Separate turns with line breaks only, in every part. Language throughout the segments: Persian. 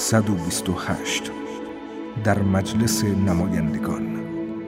128 در مجلس نمایندگان.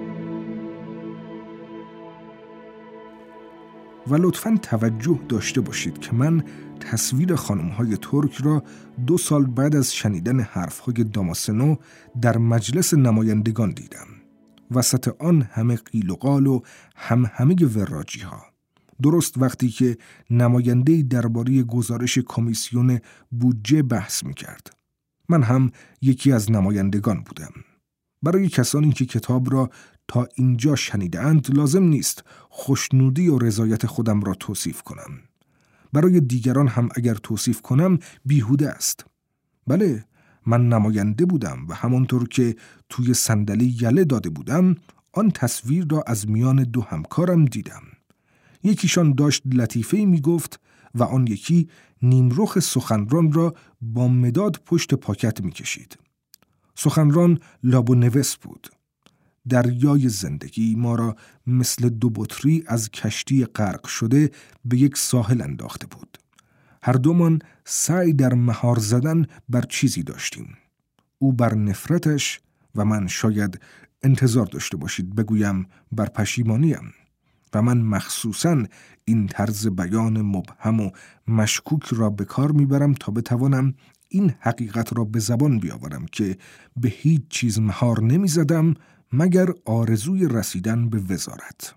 و لطفاً توجه داشته باشید که من تصویر خانم‌های ترک را 2 سال بعد از شنیدن حرف‌های داماسنو در مجلس نمایندگان دیدم. وسط آن همه قیل و قال و همه وراجی‌ها. درست وقتی که نماینده‌ای درباره گزارش کمیسیون بودجه بحث می‌کرد. من هم یکی از نمایندگان بودم. برای کسانی که کتاب را تا اینجا شنیده‌اند لازم نیست خوشنودی و رضایت خودم را توصیف کنم. برای دیگران هم اگر توصیف کنم بیهوده است. بله، من نماینده بودم و همانطور که توی صندلی یله داده بودم، آن تصویر را از میان 2 همکارم دیدم. یکیشان داشت لطیفه‌ای میگفت و آن یکی نیمرخ سخنران را با مداد پشت پاکت میکشید. سخنران لابونوس بود. دریای زندگی ما را مثل 2 بطری از کشتی غرق شده به یک ساحل انداخته بود. هر دومان سعی در مهار زدن بر چیزی داشتیم. او بر نفرتش و من شاید انتظار داشته باشید بگویم بر پشیمانیم. و من مخصوصاً این طرز بیان مبهم و مشکوک را به کار میبرم تا بتوانم این حقیقت را به زبان بیاورم که به هیچ چیز مهار نمیزدم مگر آرزوی رسیدن به وزارت.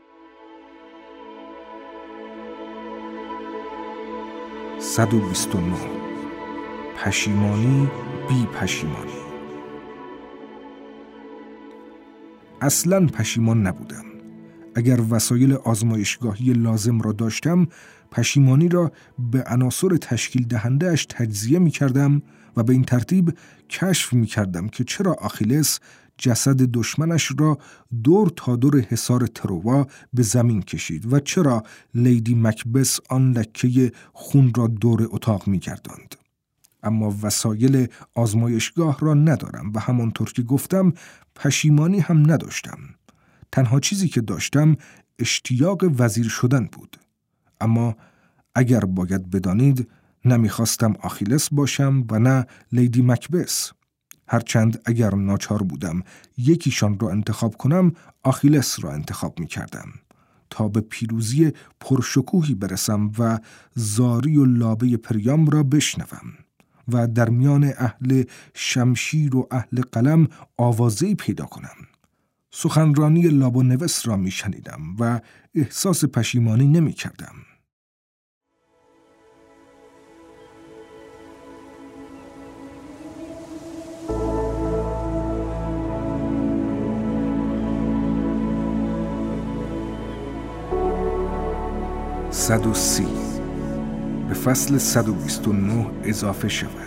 (129) پشیمانی بی پشیمانی. اصلاً پشیمان نبودم. اگر وسایل آزمایشگاهی لازم را داشتم، پشیمانی را به عناصر تشکیل دهنده‌اش تجزیه می کردم و به این ترتیب کشف می کردم که چرا آخیلس جسد دشمنش را دور تا دور حصار تروا به زمین کشید و چرا لیدی مکبث آن لکه خون را دور اتاق می گرداند. اما وسایل آزمایشگاه را ندارم و همانطور که گفتم پشیمانی هم نداشتم. تنها چیزی که داشتم اشتیاق وزیر شدن بود. اما اگر باید بدانید نمیخواستم آخیلس باشم و نه لیدی مکبث. هرچند اگر ناچار بودم یکیشان را انتخاب کنم، آخیلس را انتخاب میکردم تا به پیروزی پرشکوهی برسم و زاری و لابه پریام را بشنوم و در میان اهل شمشیر و اهل قلم آوازه‌ای پیدا کنم. سخنرانی لابونوس را می شنیدم و احساس پشیمانی نمی کردم. (130) به فصل 129 اضافه شود.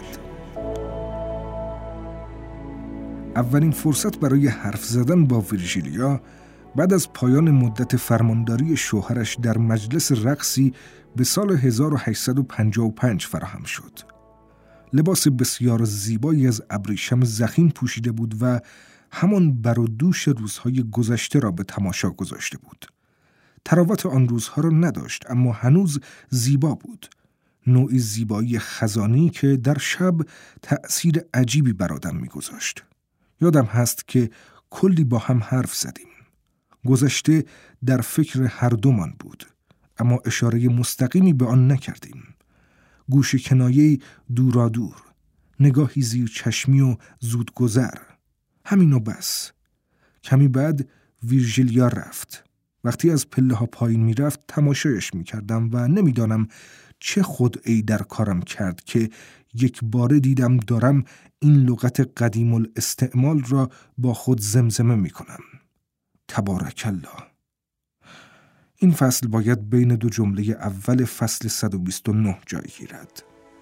اولین فرصت برای حرف زدن با ویرژیلیا بعد از پایان مدت فرمانداری شوهرش در مجلس رقصی به سال 1855 فراهم شد. لباس بسیار زیبایی از ابریشم ضخیم پوشیده بود و همان بر و دوش روزهای گذشته را به تماشا گذاشته بود. تراوت آن روزها را نداشت اما هنوز زیبا بود. نوعی زیبایی خزانی که در شب تأثیر عجیبی بر آدم می‌گذاشت. یادم هست که کلی با هم حرف زدیم. گذشته در فکر هر دومان بود اما اشاره مستقیمی به آن نکردیم. گوش کنایه‌ای دورادور، نگاهی زیر چشمی و زود گذر. همین و بس. کمی بعد ویرژیلیا رفت. وقتی از پله ها پایین می رفت تماشایش می کردم و نمیدانم چه خدعه‌ای در کارم کرد که یک باره دیدم دارم این لغت قدیم الاستعمال را با خود زمزمه می کنم. تبارک الله. این فصل باید بین 2 جمله اول فصل 129 جای گیرد.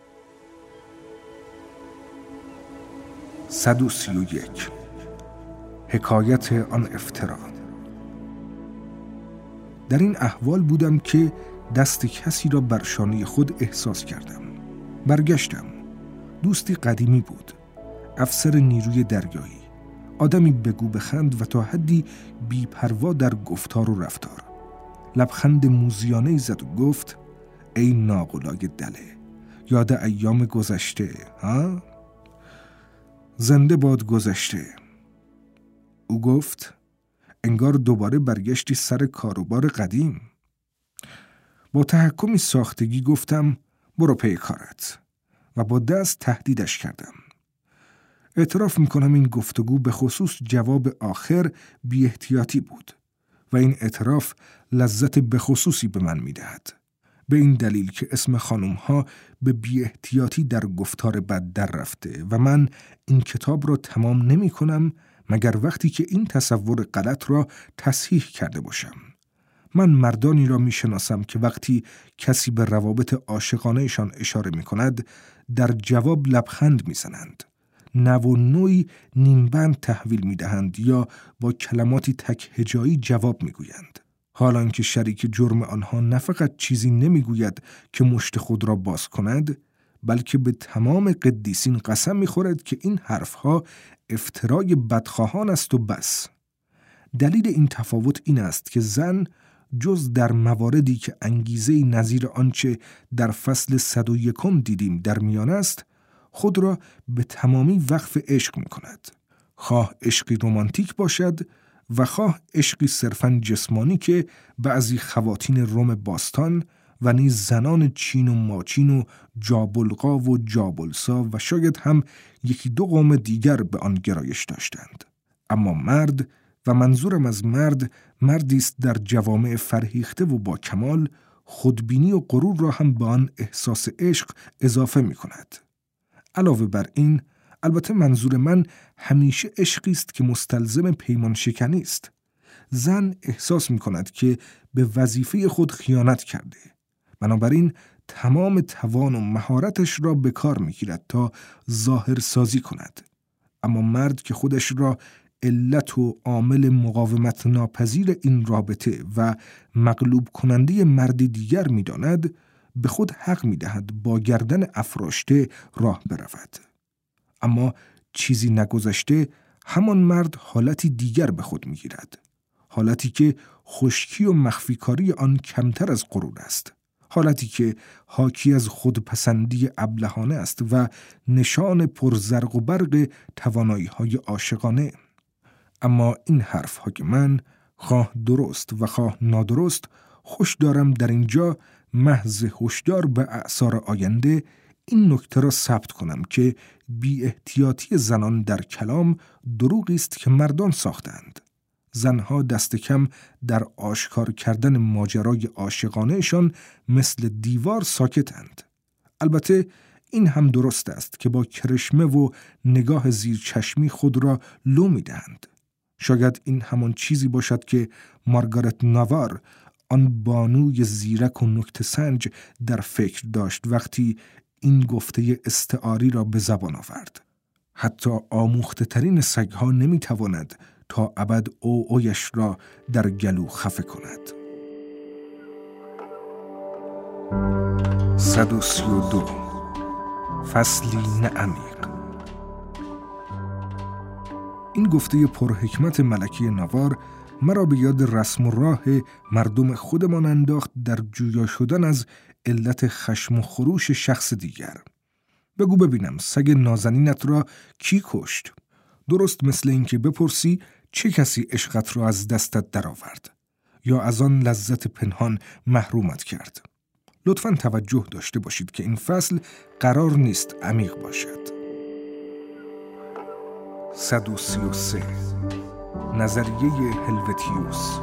131 حکایت آن افترا. در این احوال بودم که دست کسی را بر شانه خود احساس کردم. برگشتم. دوستی قدیمی بود. افسر نیروی دریایی. آدمی بگو بخند و تا حدی بی‌پروا در گفتار و رفتار. لبخند موذیانه‌ای زد و گفت: ای ناقلای دله، یاد ایام گذشته ها؟ زنده باد گذشته. او گفت انگار دوباره برگشتی سر کاروبار قدیم. با تحکمی ساختگی گفتم برو پی کارت و با دست تهدیدش کردم. اعتراف میکنم این گفتگو به خصوص جواب آخر بی احتیاطی بود و این اعتراف لذت به خصوصی به من میدهد. به این دلیل که اسم خانم‌ها به بی احتیاطی در گفتار بد در رفته و من این کتاب را تمام نمی کنم مگر وقتی که این تصور غلط را تصحیح کرده باشم. من مردانی را می شناسم که وقتی کسی به روابط عاشقانه‌شان اشاره می کند در جواب لبخند می زنند. نو و نوعی نیمبند تحویل می دهند یا با کلماتی تک هجایی جواب می گویند. حالان که شریک جرم آنها نه فقط چیزی نمی گوید که مشت خود را باز کند، بلکه به تمام قدیسین قسم می خورد که این حرفها افترای بدخواهان است و بس. دلیل این تفاوت این است که زن جز در مواردی که انگیزه‌ای نظیر آنچه در فصل 101 دیدیم در میان است، خود را به تمامی وقف عشق می کند. خواه عشقی رمانتیک باشد و خواه عشقی صرفاً جسمانی که بعضی خواتین روم باستان و نیز زنان چین و ماچین و جابلقا و جابلسا و شاید هم یکی دو قوم دیگر به آن گرایش داشتند. اما مرد و منظورم از مرد مردی است در جوامع فرهیخته و با کمال، خودبینی و غرور را هم به آن احساس عشق اضافه می کند. علاوه بر این، البته منظور من همیشه عشقی است که مستلزم پیمان شکنی است. زن احساس می کند که به وظیفه خود خیانت کرده. بنابراین تمام توان و مهارتش را به کار می گیرد تا ظاهر سازی کند. اما مرد که خودش را علت و عامل مقاومت ناپذیر این رابطه و مغلوب کننده مردی دیگر می داند، به خود حق می دهد با گردن افراشته راه برود. اما چیزی نگذشته همان مرد حالتی دیگر به خود می گیرد. حالتی که خشکی و مخفیکاری آن کمتر از غرور است. حالتی که حاکی از خودپسندی ابلهانه است و نشان پرزرق و برق توانایی‌های عاشقانه. اما این حرف‌ها که من خواه درست و خواه نادرست خوش دارم در اینجا محض هشدار به اعصار آینده این نکته را ثبت کنم که بی احتیاطی زنان در کلام دروغی است که مردان ساختند. زنها دست کم در آشکار کردن ماجرای عاشقانه‌شان مثل دیوار ساکتند. البته این هم درست است که با کرشمه و نگاه زیر چشمی خود را لو می‌دهند. شاید این همان چیزی باشد که مارگارت ناوار، آن بانوی زیرک و نکته سنج، در فکر داشت وقتی این گفته استعاری را به زبان آورد. حتی آموخته ترین سگها نمی تواند تا ابد اویش را در گلو خفه کند. 132 فصلی نعمیق. این گفته پرحکمت ملکه ناوار مرا به یاد رسم و راه مردم خودمان انداخت در جویا شدن از علت خشم و خروش شخص دیگر. بگو ببینم سگ نازنینت را کی کشت؟ درست مثل این که بپرسی چه کسی عشقت را از دستت درآورد یا از آن لذت پنهان محرومت کرد. لطفاً توجه داشته باشید که این فصل قرار نیست عمیق باشد. 133 نظریه هلوتیوس.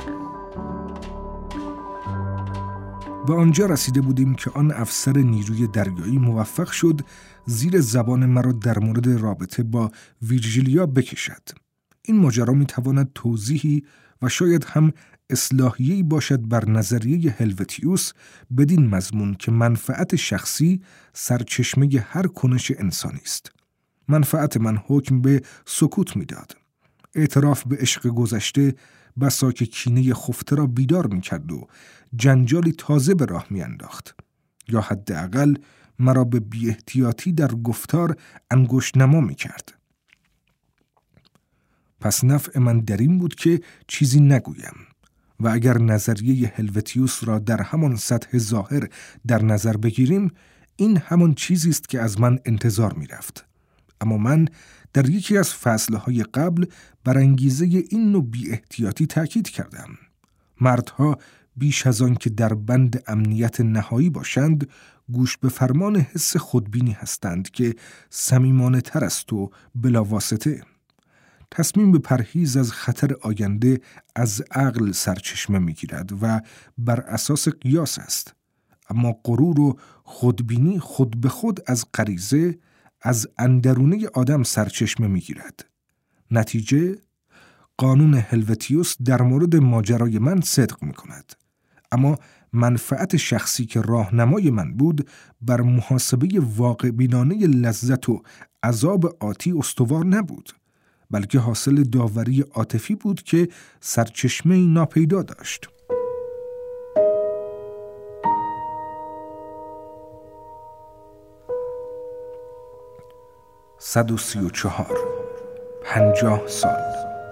به آنجا رسیده بودیم که آن افسر نیروی دریایی موفق شد زیر زبان مرا در مورد رابطه با ویرژیلیا بکشد. این ماجرا می تواند توضیحی و شاید هم اصلاحیه‌ای باشد بر نظریه هلوتیوس بدین مضمون که منفعت شخصی سرچشمه هر کنش انسانی است. منفعت من حکم به سکوت میداد. اعتراف به عشق گذشته بسا که کینه خفته را بیدار میکرد و جنجالی تازه به راه میانداخت، یا حداقل مرا به بی احتیاطی در گفتار انگشت نما میکرد. پس نفع من در این بود که چیزی نگویم و اگر نظریه هلوتیوس را در همان سطح ظاهر در نظر بگیریم، این همان چیزی است که از من انتظار میرفت. اما من در یکی از فصلهای قبل بر انگیزه این نوع بی احتیاطی تاکید کردم. مردها بیش از آن که در بند امنیت نهایی باشند، گوش به فرمان حس خودبینی هستند که صمیمانه تر است و بلاواسطه. تصمیم به پرهیز از خطر آینده از عقل سرچشمه می‌گیرد و بر اساس قیاس است. اما غرور و خودبینی خود به خود از غریزه، از اندرونه آدم سرچشمه می‌گیرد. نتیجه، قانون هلوتیوس در مورد ماجرای من صدق می‌کند. اما منفعت شخصی که راهنمای من بود بر محاسبه واقع بینانه لذت و عذاب آتی استوار نبود، بلکه حاصل داوری عاطفی بود که سرچشمه ناپیدا داشت. (134) 50 سال.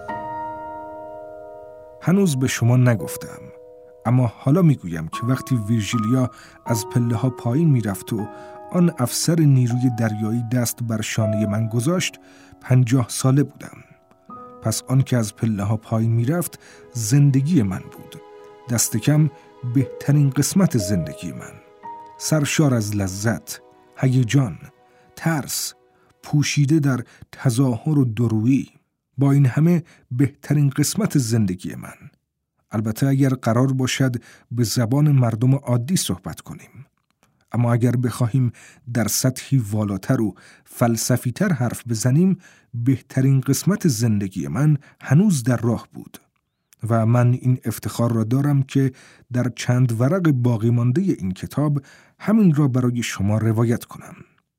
هنوز به شما نگفتم، اما حالا میگویم که وقتی ویرژیلیا از پله ها پایین میرفت و آن افسر نیروی دریایی دست بر شانه من گذاشت، 50 ساله بودم. پس آن که از پله ها پایین میرفت زندگی من بود، دست کم بهترین قسمت زندگی من، سرشار از لذت، هیجان، ترس، پوشیده در تظاهر و درویی. با این همه بهترین قسمت زندگی من. البته اگر قرار باشد به زبان مردم عادی صحبت کنیم. اما اگر بخواهیم در سطحی والاتر و فلسفی‌تر حرف بزنیم، بهترین قسمت زندگی من هنوز در راه بود. و من این افتخار را دارم که در چند ورق باقی مانده این کتاب همین را برای شما روایت کنم.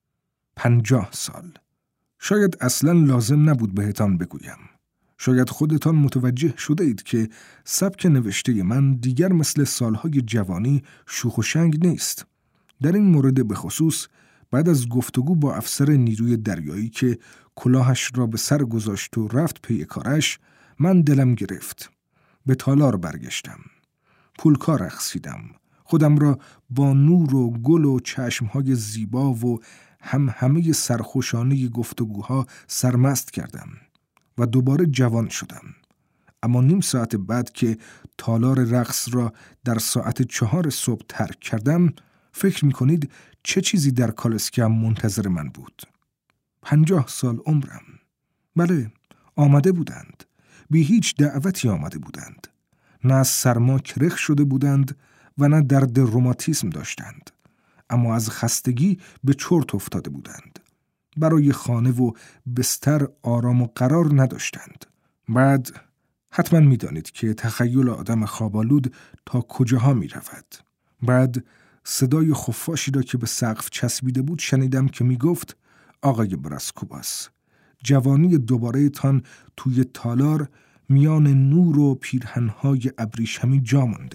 50 سال. شاید اصلاً لازم نبود بهتان بگویم. شاید خودتان متوجه شده اید که سبک نوشته من دیگر مثل سالهای جوانی شوخ و شنگ نیست. در این مورد به خصوص بعد از گفتگو با افسر نیروی دریایی که کلاهش را به سر گذاشت و رفت پی کارش، من دلم گرفت. به تالار برگشتم. پولکا رقصیدم. خودم را با نور و گل و چشمهای زیبا و همه سرخوشانه گفتگوها سرمست کردم و دوباره جوان شدم. اما نیم ساعت بعد که تالار رقص را در ساعت 4 صبح ترک کردم، فکر می‌کنید چه چیزی در کالسکم منتظر من بود؟ 50 سال عمرم. بله، آمده بودند. بی هیچ دعوتی آمده بودند. نه از سرما کرخ شده بودند و نه درد روماتیسم داشتند. اما از خستگی به چرت افتاده بودند. برای خانه و بستر آرام و قرار نداشتند. بعد حتما می‌دانید که تخیل آدم خوابالود تا کجاها می‌رود. بعد صدای خفاشی را که به سقف چسبیده بود شنیدم که می‌گفت: آقای براسکوباس، جوانی دوباره تان توی تالار میان نور و پیرهن‌های ابریشمی جا مانده.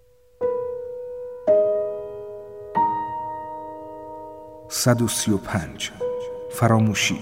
« 135 فراموشی.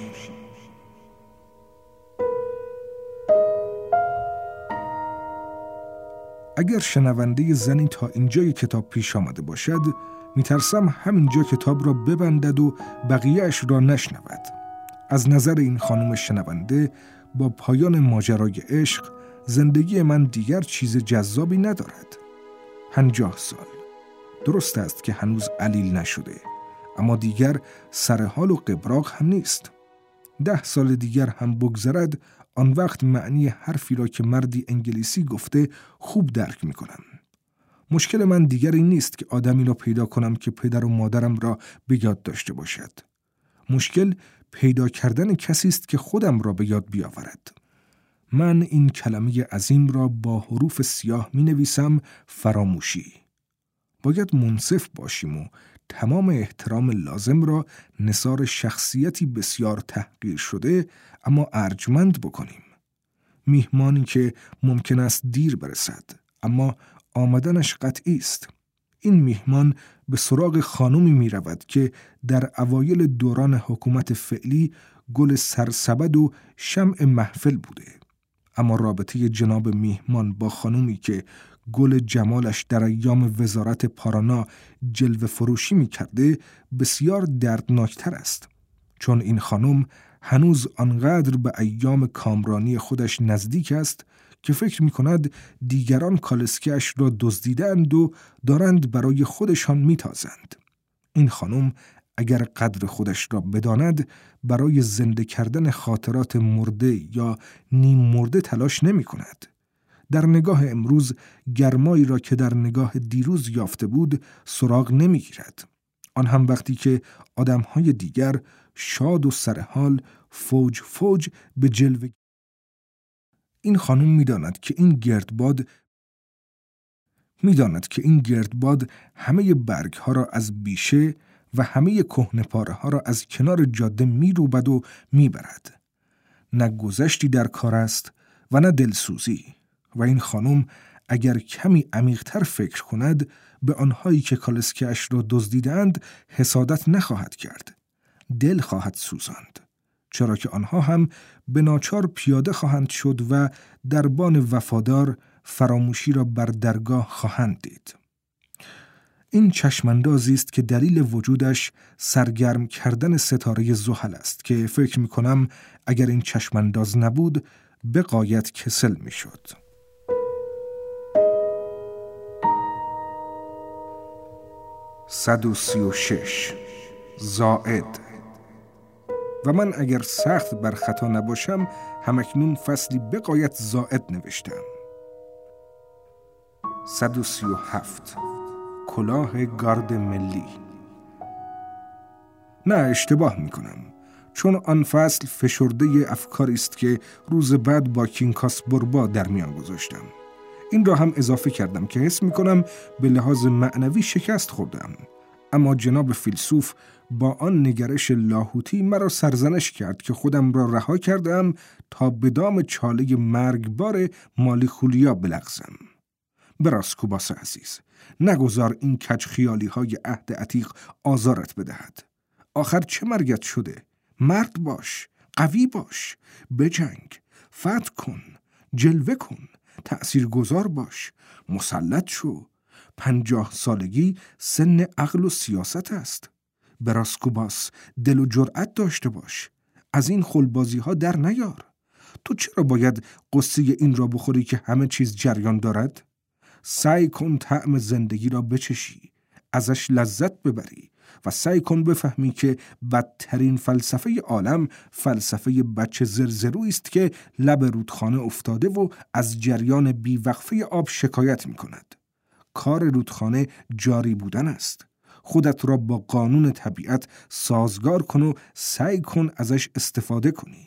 اگر شنونده زنی تا اینجای کتاب پیش آمده باشد، میترسم همینجا کتاب را ببندد و بقیه‌اش را نشنود. از نظر این خانم شنونده، با پایان ماجرای عشق، زندگی من دیگر چیز جذابی ندارد. 50 سال. درست است که هنوز علیل نشده، اما دیگر سرحال و قبراق هم نیست. 10 سال دیگر هم بگذرد، آن وقت معنی حرفی را که مردی انگلیسی گفته خوب درک میکنم. مشکل من دیگر این نیست که آدمی را پیدا کنم که پدر و مادرم را به یاد داشته باشد. مشکل پیدا کردن کسی است که خودم را به یاد بیاورد. من این کلمه عظیم را با حروف سیاه می نویسم: فراموشی. باید منصف باشیم و تمام احترام لازم را نثار شخصیتی بسیار تحقیر شده اما ارجمند بکنیم. میهمانی که ممکن است دیر برسد، اما آمدنش قطعی است. این میهمان به سراغ خانومی می رود که در اوایل دوران حکومت فعلی گل سرسبد و شمع محفل بوده. اما رابطه جناب میهمان با خانومی که گل جمالش در ایام وزارت پارانا جلوه فروشی می کرده بسیار دردناکتر است، چون این خانم هنوز آنقدر به ایام کامرانی خودش نزدیک است که فکر می‌کند دیگران کالسکه‌اش را دزدیدند و دارند برای خودشان می‌تازند. این خانم اگر قدر خودش را بداند برای زنده کردن خاطرات مرده یا نیم مرده تلاش نمی‌کند. در نگاه امروز گرمایی را که در نگاه دیروز یافته بود سراغ نمی‌گیرد. آن هم وقتی که آدم‌های دیگر شاد و سرحال فوج فوج به جلوه. این خانم می‌داند که این گردباد همه برگ‌ها را از بیشه و همه کهنه‌پاره‌ها را از کنار جاده می‌روبد و می‌برد. نه گذشتی در کار است و نه دلسوزی. و این خانم اگر کمی عمیق‌تر فکر کند به آنهایی که کالسکه‌اش را دزدیدند حسادت نخواهد کرد. دل خواهد سوزاند. چرا که آنها هم به ناچار پیاده خواهند شد و دربان وفادار فراموشی را بر درگاه خواهند دید. این چشماندازی است که دلیل وجودش سرگرم کردن ستاره زحل است که فکر می‌کنم اگر این چشمانداز نبود به غایت کسل می‌شد. زائد. و من اگر سخت بر خطا نباشم همکنون فصلی به غایت زائد نوشتم. 137 کلاه گارد ملی. نه، اشتباه میکنم، چون آن فصل فشرده افکاری است که روز بعد با کینکاس بوربا در میان گذاشتم. این را هم اضافه کردم که حس میکنم به لحاظ معنوی شکست خوردم. اما جناب فیلسوف با آن نگرش لاهوتی مرا سرزنش کرد که خودم را رها کردم تا به دام چاله مرگبار مالیخولیا بلغزم. براسکوباس عزیز، نگذار این کج خیالی های عهد عتیق آزارت بدهد. آخر چه مرگت شده؟ مرد باش، قوی باش، بجنگ، فتح کن، جلوه کن، تأثیرگذار باش، مسلط شو. 50 سالگی سن عقل و سیاست است. براسکوباس، دل و جرأت داشته باش. از این خلبازی ها در نیار. تو چرا باید قصه این را بخوری که همه چیز جریان دارد؟ سعی کن طعم زندگی را بچشی، ازش لذت ببری و سعی کن بفهمی که بدترین فلسفه عالم فلسفه بچه زرزرویی است که لب رودخانه افتاده و از جریان بیوقفه آب شکایت می کند. کار رودخانه جاری بودن است. خودت را با قانون طبیعت سازگار کن و سعی کن ازش استفاده کنی.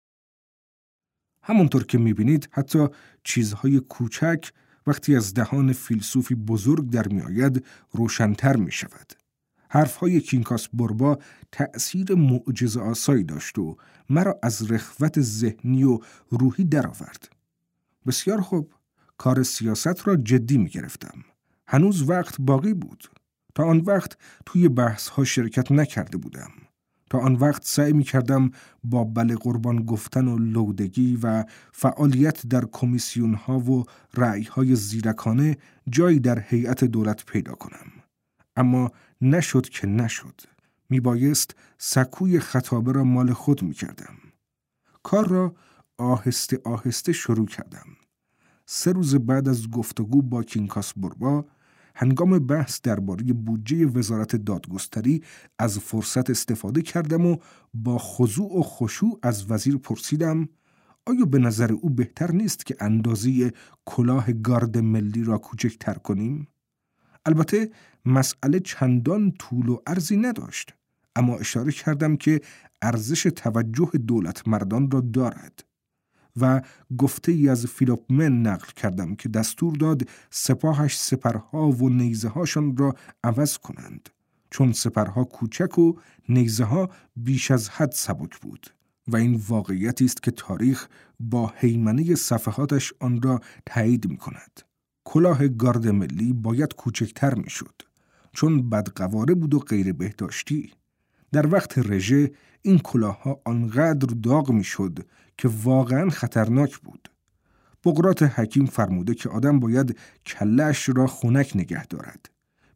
همونطور که میبینید حتی چیزهای کوچک وقتی از دهان فیلسوفی بزرگ در میآید روشن‌تر میشود. حرفهای کینکاس بوربا تأثیر معجزه‌آسایی داشت و مرا از رخوت ذهنی و روحی درآورد. بسیار خوب، کار سیاست را جدی می‌گرفتم. هنوز وقت باقی بود. تا آن وقت توی بحث‌ها شرکت نکرده بودم. تا آن وقت سعی می‌کردم با بله قربان گفتن و لودگی و فعالیت در کمیسیون‌ها و رأی‌های زیرکانه جایی در هیئت دولت پیدا کنم. اما نشد که نشد. میبایست سکوی خطابه را مال خود می‌کردم. کار را آهسته آهسته شروع کردم. 3 روز بعد از گفتگو با کینکاس بوربا، هنگام بحث درباره بودجه وزارت دادگستری از فرصت استفاده کردم و با خضوع و خشوع از وزیر پرسیدم آیا به نظر او بهتر نیست که اندازه کلاه گارد ملی را کوچکتر کنیم؟ البته مسئله چندان طول و عرضی نداشت، اما اشاره کردم که ارزش توجه دولت مردان را دارد و گفته ای از فیلوپمن نقل کردم که دستور داد سپاهش سپرها و نیزه هاشان را عوض کنند، چون سپرها کوچک و نیزه ها بیش از حد سبک بود و این واقعیتی است که تاریخ با هیمنه صفحاتش آن را تایید می کند. کلاه گارد ملی باید کوچکتر می شد، چون بدقواره بود و غیر بهداشتی. در وقت رژه این کلاه‌ها آنقدر داغ می‌شد که واقعاً خطرناک بود. بقراط حکیم فرموده که آدم باید کله‌اش را خنک نگه دارد.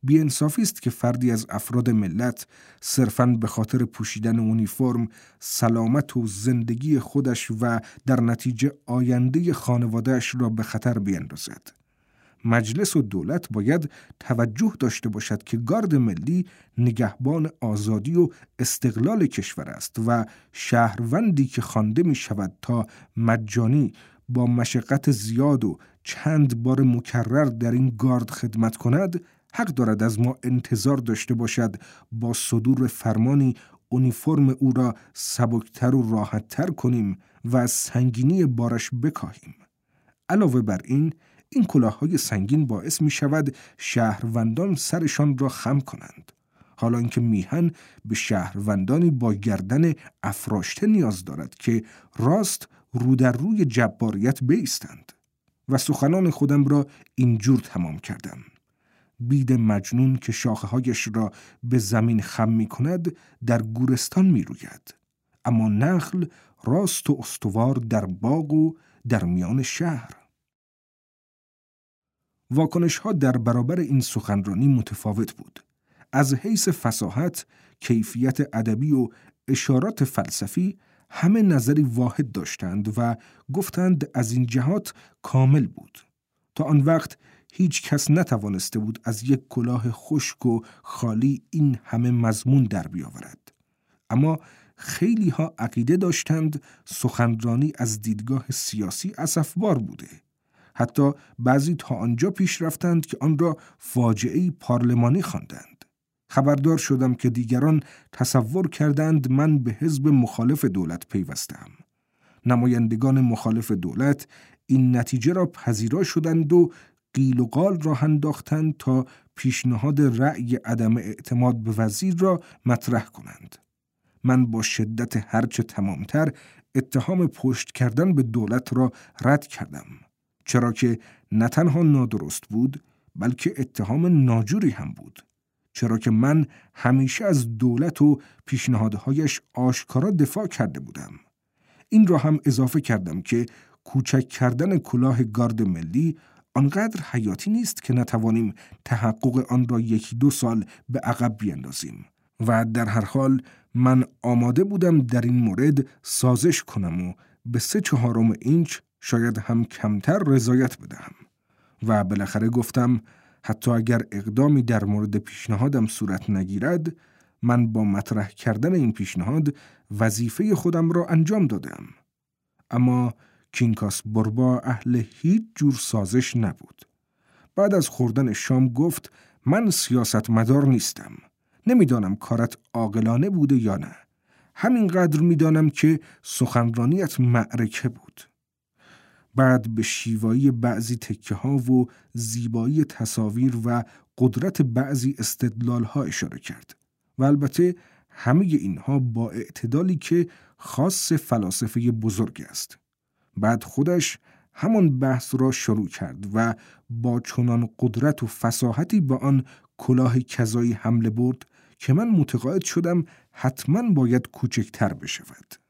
بی‌انصافی است که فردی از افراد ملت صرفاً به خاطر پوشیدن اونیفرم سلامت و زندگی خودش و در نتیجه آینده خانواده‌اش را به خطر بیندازد. مجلس و دولت باید توجه داشته باشد که گارد ملی نگهبان آزادی و استقلال کشور است و شهروندی که خوانده می شود تا مجانی با مشقت زیاد و چند بار مکرر در این گارد خدمت کند، حق دارد از ما انتظار داشته باشد با صدور فرمانی اونیفرم او را سبکتر و راحتتر کنیم و از سنگینی بارش بکاهیم. علاوه بر این کلاه‌های سنگین باعث می شود شهروندان سرشان را خم کنند، حالا اینکه میهن به شهروندانی با گردن افراشته نیاز دارد که راست رو در روی جباریت بایستند. و سخنان خودم را اینجور تمام کردم: بید مجنون که شاخه‌هایش را به زمین خم می کند در گورستان می روید، اما نخل راست و استوار در باغ و در میان شهر. واکنش‌ها در برابر این سخنرانی متفاوت بود. از حیث فصاحت، کیفیت ادبی و اشارات فلسفی همه نظری واحد داشتند و گفتند از این جهات کامل بود. تا آن وقت هیچ کس نتوانسته بود از یک کلاه خشک و خالی این همه مضمون در بیاورد. اما خیلی ها عقیده داشتند سخنرانی از دیدگاه سیاسی اسفبار بوده. حتی بعضی تا آنجا پیش رفتند که آن را فاجعه‌ای پارلمانی خواندند. خبردار شدم که دیگران تصور کردند من به حزب مخالف دولت پیوستم. نمایندگان مخالف دولت این نتیجه را پذیرا شدند و قیل و قال را انداختند تا پیشنهاد رأی عدم اعتماد به وزیر را مطرح کنند. من با شدت هرچه تمامتر اتهام پشت کردن به دولت را رد کردم، چرا که نه تنها نادرست بود بلکه اتهام ناجوری هم بود، چرا که من همیشه از دولت و پیشنهادهایش آشکارا دفاع کرده بودم. این را هم اضافه کردم که کوچک کردن کلاه گارد ملی آنقدر حیاتی نیست که نتوانیم تحقق آن را 1-2 سال به عقب بیندازیم و در هر حال من آماده بودم در این مورد سازش کنم و به 3/4 اینچ شاید هم کمتر رضایت بدهم. و بالاخره گفتم حتی اگر اقدامی در مورد پیشنهادم صورت نگیرد، من با مطرح کردن این پیشنهاد وظیفه خودم را انجام دادم. اما کینکاس بوربا اهل هیچ جور سازش نبود. بعد از خوردن شام گفت من سیاستمدار نیستم. نمیدانم کارت عاقلانه بوده یا نه. همینقدر میدانم که سخنرانیت معرکه بود. بعد به شیوایی بعضی تکه ها و زیبایی تصاویر و قدرت بعضی استدلال ها اشاره کرد و البته همه اینها با اعتدالی که خاص فلاسفه بزرگ است. بعد خودش همان بحث را شروع کرد و با چنان قدرت و فصاحتی با آن کلاه کذایی حمله برد که من متقاعد شدم حتما باید کوچکتر بشود.